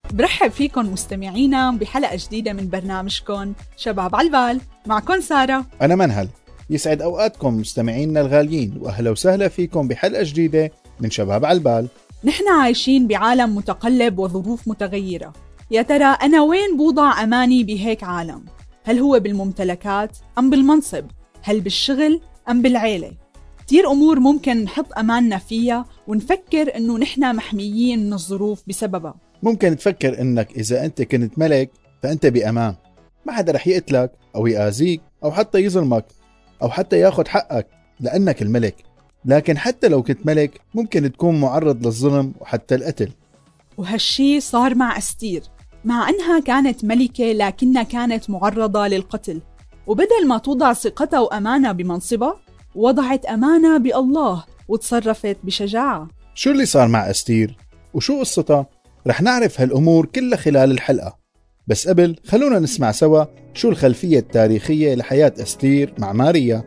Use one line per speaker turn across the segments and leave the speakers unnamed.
برحب فيكن مستمعينا بحلقة جديدة من برنامجكن شباب عالبال. معكن سارة،
أنا منهل. يسعد أوقاتكم مستمعينا الغاليين، وأهلا وسهلا فيكم بحلقة جديدة من شباب عالبال.
نحن عايشين بعالم متقلب وظروف متغيرة. يا ترى أنا وين بوضع أماني بهيك عالم؟ هل هو بالممتلكات أم بالمنصب؟ هل بالشغل أم بالعيلة؟ كتير أمور ممكن نحط أماننا فيها ونفكر إنه نحن محميين من الظروف بسببها.
ممكن تفكر إنك إذا أنت كنت ملك فأنت بأمان، ما حدا رح يقتلك أو يآذيك أو حتى يظلمك أو حتى ياخد حقك لأنك الملك. لكن حتى لو كنت ملك ممكن تكون معرض للظلم وحتى القتل.
وهالشي صار مع أستير، مع أنها كانت ملكة لكنها كانت معرضة للقتل، وبدل ما توضع ثقتها وأمانة بمنصبها وضعت أمانة بالله وتصرفت بشجاعة.
شو اللي صار مع أستير وشو قصتها؟ رح نعرف هالأمور كلها خلال الحلقة، بس قبل خلونا نسمع سوا شو الخلفية التاريخية لحياة أستير مع ماريا.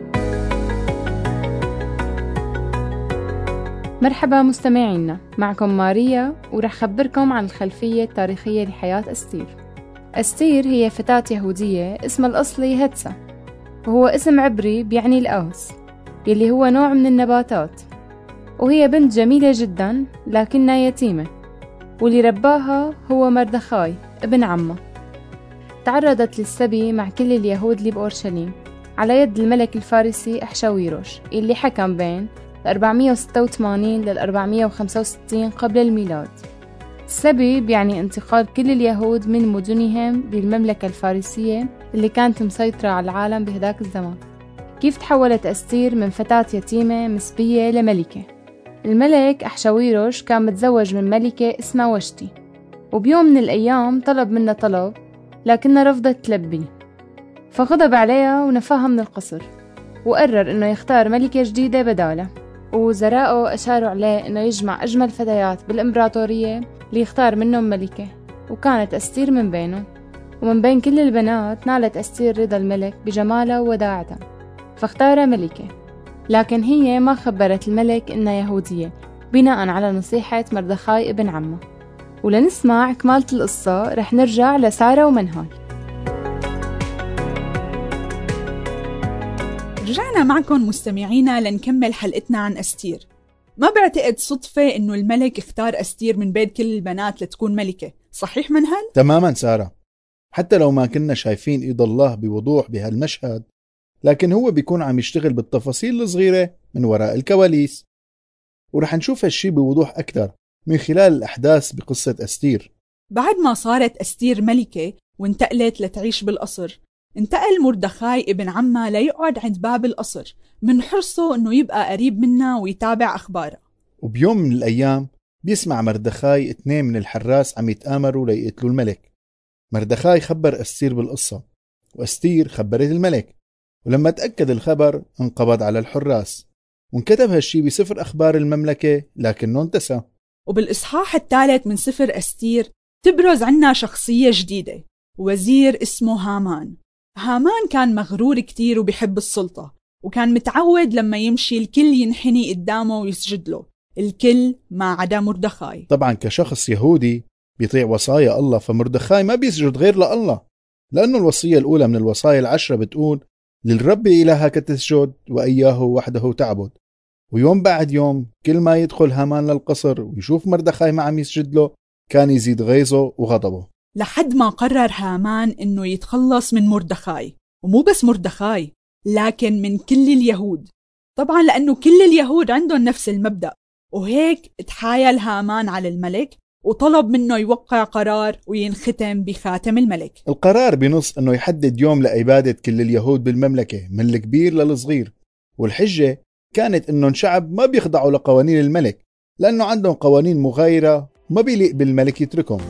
مرحبا مستمعينا، معكم ماريا ورح خبركم عن الخلفية التاريخية لحياة أستير. أستير هي فتاة يهودية اسمها الأصلي هتسا، وهو اسم عبري بيعني الأوس يلي هو نوع من النباتات، وهي بنت جميلة جدا لكنها يتيمة، واللي رباها هو مردخاي ابن عمها. تعرضت للسبي مع كل اليهود اللي بأورشليم على يد الملك الفارسي أحشاويروش اللي حكم بين 486 لل 465 قبل الميلاد. السبي بيعني انتقال كل اليهود من مدنهم للمملكة الفارسية اللي كانت مسيطرة على العالم بهداك الزمان. كيف تحولت أستير من فتاة يتيمة مسبية لملكة؟ الملك أحشاويروش كان متزوج من ملكة اسمها وشتي، وبيوم من الأيام طلب منها طلب لكنها رفضت تلبيه، فغضب عليها ونفاها من القصر، وقرر إنه يختار ملكة جديدة بداله. ووزراءه أشاروا عليه إنه يجمع أجمل فتيات بالإمبراطورية ليختار منهم ملكة، وكانت أستير من بينهم. ومن بين كل البنات نالت أستير رضا الملك بجمالها ووداعتها، فاختار ملكة. لكن هي ما خبرت الملك إنها يهودية بناء على نصيحة مردخاي ابن عمه. ولنسمع كمالة القصة رح نرجع لسارة ومنهال.
رجعنا معكم مستمعينا لنكمل حلقتنا عن أستير. ما بعتقد صدفة إنه الملك اختار أستير من بين كل البنات لتكون ملكة، صحيح منهل؟
تماما سارة، حتى لو ما كنا شايفين إيد الله بوضوح بهالمشهد، لكن هو بيكون عم يشتغل بالتفاصيل الصغيرة من وراء الكواليس، ورح نشوف هالشي بوضوح أكثر من خلال الأحداث بقصة أستير.
بعد ما صارت أستير ملكة وانتقلت لتعيش بالقصر، انتقل مردخاي ابن عمها ليقعد عند باب القصر من حرصه انه يبقى قريب منها ويتابع اخبارها.
وبيوم من الايام بيسمع مردخاي 2 من الحراس عم يتآمروا ليقتلوا الملك. مردخاي خبر أستير بالقصة، وأستير خبرت الملك، ولما تأكد الخبر انقبض على الحراس، وانكتب هالشي بسفر أخبار المملكة لكنه انتسى.
وبالإصحاح الثالث من سفر أستير تبرز عنا شخصية جديدة، وزير اسمه هامان. هامان كان مغرور كتير وبيحب السلطة، وكان متعود لما يمشي الكل ينحني قدامه ويسجد له، الكل ما عدا مردخاي.
طبعا كشخص يهودي بيطيع وصايا الله، فمردخاي ما بيسجد غير لله، لأنه الوصية الأولى من الوصايا 10 بتقول للرب إلهك تسجد وإياه وحده تعبد. ويوم بعد يوم كل ما يدخل هامان للقصر ويشوف مردخاي ما عم يسجد له كان يزيد غيظه وغضبه،
لحد ما قرر هامان إنه يتخلص من مردخاي، ومو بس مردخاي لكن من كل اليهود، طبعا لأنه كل اليهود عندهم نفس المبدأ. وهيك تحايل هامان على الملك وطلب منه يوقع قرار وينختم بخاتم الملك.
القرار بنص أنه يحدد يوم لعبادة كل اليهود بالمملكة من الكبير للصغير، والحجة كانت أنه شعب ما بيخضعوا لقوانين الملك لأنه عندهم قوانين مغايرة وما بيليق بالملك يتركهم.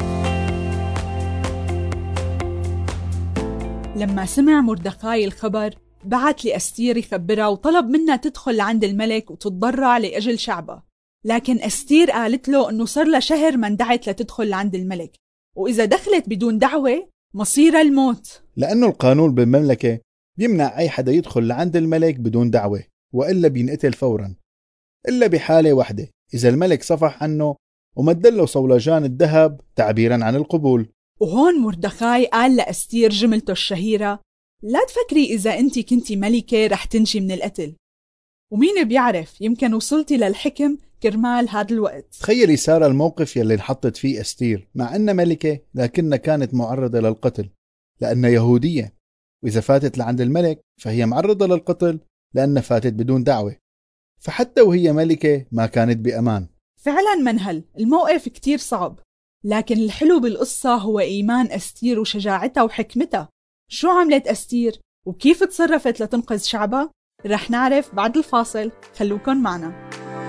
لما سمع مردخاي الخبر بعت لأستير يخبرها وطلب منها تدخل عند الملك وتتضرع لأجل شعبها. لكن أستير قالت له أنه صار لها شهر ما اندعت لتدخل عند الملك، وإذا دخلت بدون دعوة مصيرها الموت،
لأنه القانون بالمملكة بيمنع أي حدا يدخل لعند الملك بدون دعوة، وإلا بينقتل فورا، إلا بحالة واحدة، إذا الملك صفح عنه ومدله صولجان الذهب تعبيرا عن القبول.
وهون مردخاي قال لأستير جملته الشهيرة: لا تفكري إذا أنت كنتي ملكة رح تنجي من القتل، ومين بيعرف يمكن وصلتي للحكم كرمال هذا الوقت.
تخيلي سارة الموقف يلي انحطت فيه أستير، مع أنها ملكة لكنها كانت معرضة للقتل لأنها يهودية، وإذا فاتت لعند الملك فهي معرضة للقتل لأنها فاتت بدون دعوة، فحتى وهي ملكة ما كانت بأمان.
فعلا منهل الموقف كتير صعب، لكن الحلو بالقصة هو إيمان أستير وشجاعتها وحكمتها. شو عملت أستير وكيف تصرفت لتنقذ شعبها؟ رح نعرف بعد الفاصل، خلوكن معنا.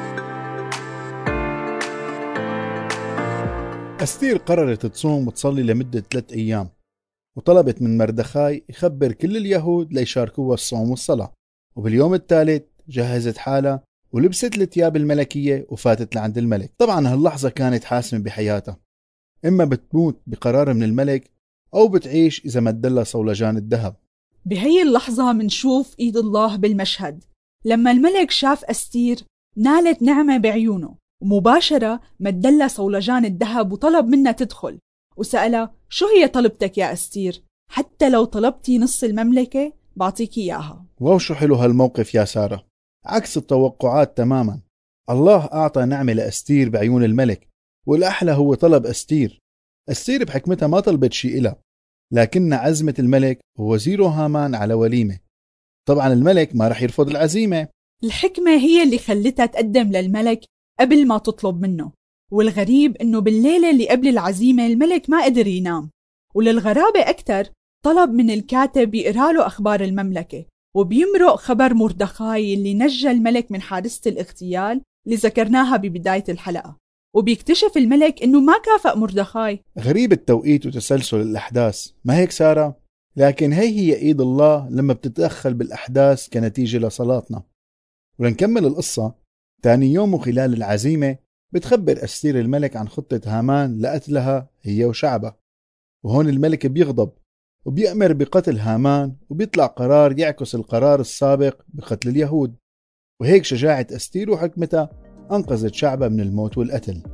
أستير قررت تصوم وتصلي لمدة 3 أيام، وطلبت من مردخاي يخبر كل اليهود ليشاركوها الصوم والصلاة. وباليوم الثالث جهزت حالها ولبست الثياب الملكية وفاتت لعند الملك. طبعا هاللحظة كانت حاسمة بحياتها، إما بتموت بقرار من الملك أو بتعيش إذا مدلها صولجان الذهب.
بهي اللحظة منشوف إيد الله بالمشهد. لما الملك شاف أستير نالت نعمة بعيونه، ومباشرة مدلها صولجان الذهب وطلب منها تدخل، وسألها: شو هي طلبتك يا أستير؟ حتى لو طلبتي نص المملكة بعطيك إياها.
واو شو حلو هالموقف يا سارة، عكس التوقعات تماما. الله أعطى نعمة لأستير بعيون الملك، والأحلى هو طلب أستير. أستير بحكمتها ما طلبت شيء إلها، لكن عزمة الملك ووزيره هامان على وليمة. طبعا الملك ما رح يرفض العزيمة.
الحكمة هي اللي خلتها تقدم للملك قبل ما تطلب منه. والغريب إنه بالليلة اللي قبل العزيمة الملك ما قدر ينام، وللغرابة أكتر طلب من الكاتب يقرأ له أخبار المملكة، وبيمرق خبر مردخاي اللي نجى الملك من حادثة الاغتيال اللي ذكرناها ببداية الحلقة. وبيكتشف الملك إنه ما كافأ مردخاي.
غريب التوقيت وتسلسل الأحداث، ما هيك سارة؟ لكن هي إيد الله لما بتتدخل بالأحداث كنتيجة لصلاتنا. ولنكمل القصة. تاني يوم وخلال العزيمة بتخبر أستير الملك عن خطة هامان لقتلها هي وشعبها، وهون الملك بيغضب وبيأمر بقتل هامان، وبيطلع قرار يعكس القرار السابق بقتل اليهود. وهيك شجاعة أستير وحكمتها أنقذت شعبها من الموت والقتل.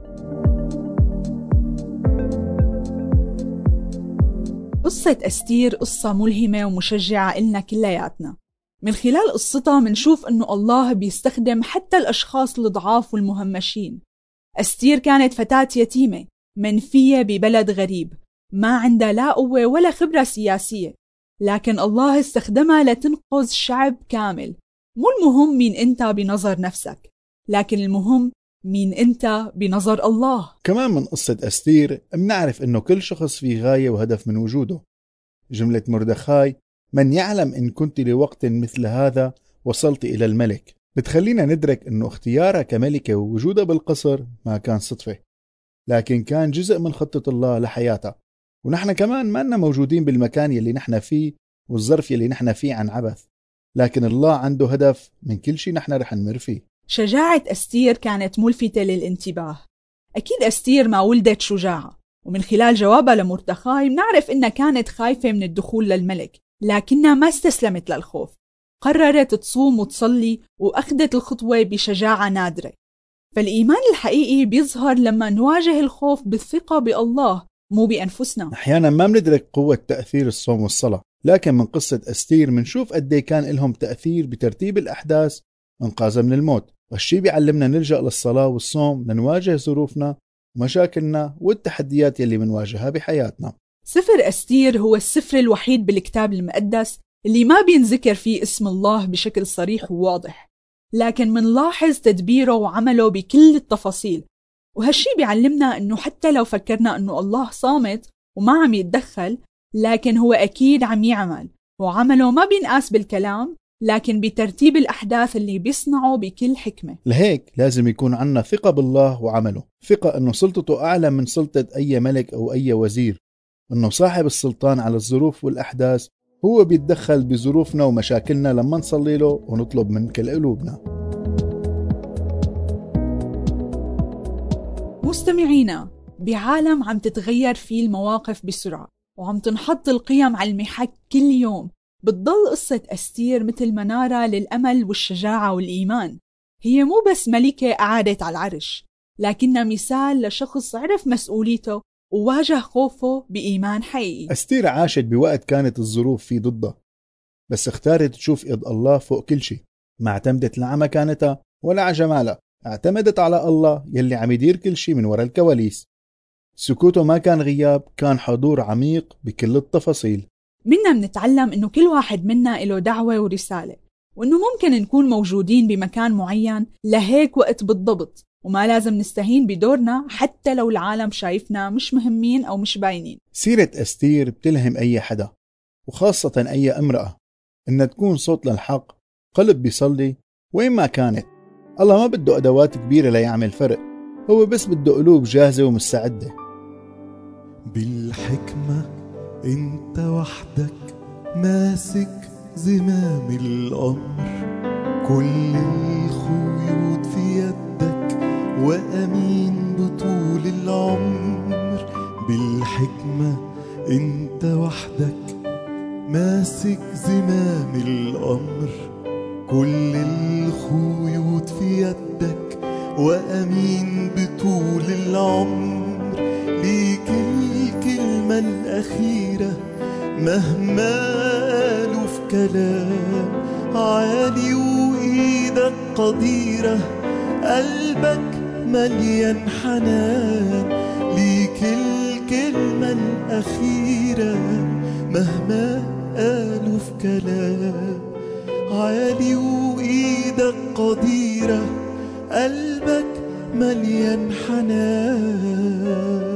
قصة أستير قصة ملهمة ومشجعة إلنا كلياتنا. من خلال قصتها منشوف أنه الله بيستخدم حتى الأشخاص الضعاف والمهمشين. أستير كانت فتاة يتيمة منفية ببلد غريب، ما عندها لا قوة ولا خبرة سياسية، لكن الله استخدمها لتنقذ شعب كامل. مو المهم مين أنت بنظر نفسك، لكن المهم مين أنت بنظر الله.
كمان من قصة أستير بنعرف أنه كل شخص فيه غاية وهدف من وجوده. جملة مردخاي: من يعلم إن كنت لوقت مثل هذا وصلت إلى الملك، بتخلينا ندرك أنه اختيارها كملكة ووجودها بالقصر ما كان صدفة، لكن كان جزء من خطة الله لحياتها. ونحن كمان ما لنا موجودين بالمكان يلي نحن فيه والظرف يلي نحن فيه عن عبث، لكن الله عنده هدف من كل شيء نحن رح نمر فيه.
شجاعة أستير كانت ملفتة للانتباه. أكيد أستير ما ولدت شجاعة، ومن خلال جوابها لمردخاي بنعرف إنها كانت خايفة من الدخول للملك، لكنها ما استسلمت للخوف. قررت تصوم وتصلي وأخذت الخطوة بشجاعة نادرة. فالإيمان الحقيقي بيظهر لما نواجه الخوف بالثقة بالله مو بأنفسنا.
أحيانا ما بندرك قوة تأثير الصوم والصلاة، لكن من قصة أستير منشوف قديه كان لهم تأثير بترتيب الأحداث وإنقاذها من الموت. والشي بيعلمنا نلجأ للصلاة والصوم لنواجه ظروفنا ومشاكلنا والتحديات يلي منواجهها بحياتنا.
سفر أستير هو السفر الوحيد بالكتاب المقدس اللي ما بينذكر فيه اسم الله بشكل صريح وواضح، لكن منلاحظ تدبيره وعمله بكل التفاصيل. وهالشي بيعلمنا أنه حتى لو فكرنا أنه الله صامت وما عم يتدخل، لكن هو أكيد عم يعمل، وعمله ما بينقاس بالكلام لكن بترتيب الأحداث اللي بيصنعه بكل حكمة.
لهيك لازم يكون عنا ثقة بالله وعمله، ثقة أنه سلطته أعلى من سلطة أي ملك أو أي وزير، أنه صاحب السلطان على الظروف والأحداث، هو بيتدخل بظروفنا ومشاكلنا لما نصلي له ونطلب من كل قلوبنا.
مستمعينا، بعالم عم تتغير فيه المواقف بسرعة وعم تنحط القيم على المحك كل يوم، بتضل قصة أستير مثل منارة للأمل والشجاعة والإيمان. هي مو بس ملكة قعدت على العرش، لكنها مثال لشخص عرف مسؤوليته وواجه خوفه بإيمان حقيقي.
أستير عاشت بوقت كانت الظروف فيه ضدها، بس اختارت تشوف إيد الله فوق كل شيء. ما اعتمدت لا على مكانتها ولا على جمالها، اعتمدت على الله يلي عم يدير كل شيء من وراء الكواليس. سكوته ما كان غياب، كان حضور عميق بكل التفاصيل.
منا منتعلم إنه كل واحد منا له دعوة ورسالة، وإنه ممكن نكون موجودين بمكان معين لهيك وقت بالضبط، وما لازم نستهين بدورنا حتى لو العالم شايفنا مش مهمين أو مش باينين.
سيرة أستير بتلهم أي حدا، وخاصة أي امرأة، إنها تكون صوت للحق، قلب بيصلي وين ما كانت. الله ما بده أدوات كبيرة ليعمل فرق، هو بس بده قلوب جاهزة ومستعدة.
بالحكمة انت وحدك ماسك زمام الأمر، كل الخيوط في يدك وأمين بطول العمر. بالحكمة انت وحدك ماسك زمام الأمر، كل الخيوط في يدك وأمين بطول العمر. ليك الكلمة الأخيرة مهما قالوا في كلام عالي، وإيدك قديرة قلبك مليان حنان. ليك الكلمة الأخيرة مهما قالوا في كلام عالي، وإيدك قديرة قلبك مليان حنان.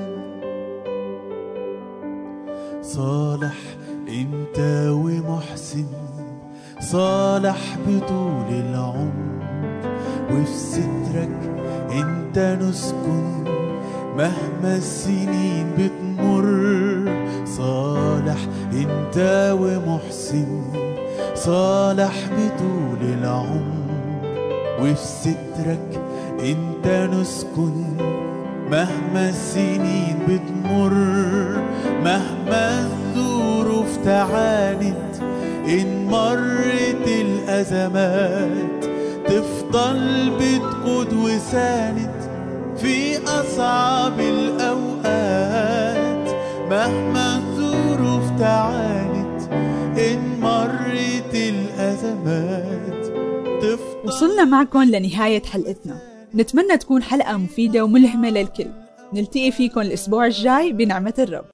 صالح انت ومحسن، صالح بطول العمر، وفي سترك انت نسكن مهما السنين بتمر. صالح انت ومحسن، صالح بطول العمر، وفي سترك انت نسكن مهما السنين بتمر. مهما الظروف تعاند، إن مرت الأزمات تفضل بتقود وساند في أصعب الأوقات. مهما الظروف تعاند، إن مرت الأزمات تفضل.
وصلنا معكم لنهاية حلقتنا، نتمنى تكون حلقة مفيدة وملهمة للكل. نلتقي فيكم الأسبوع الجاي بنعمة الرب.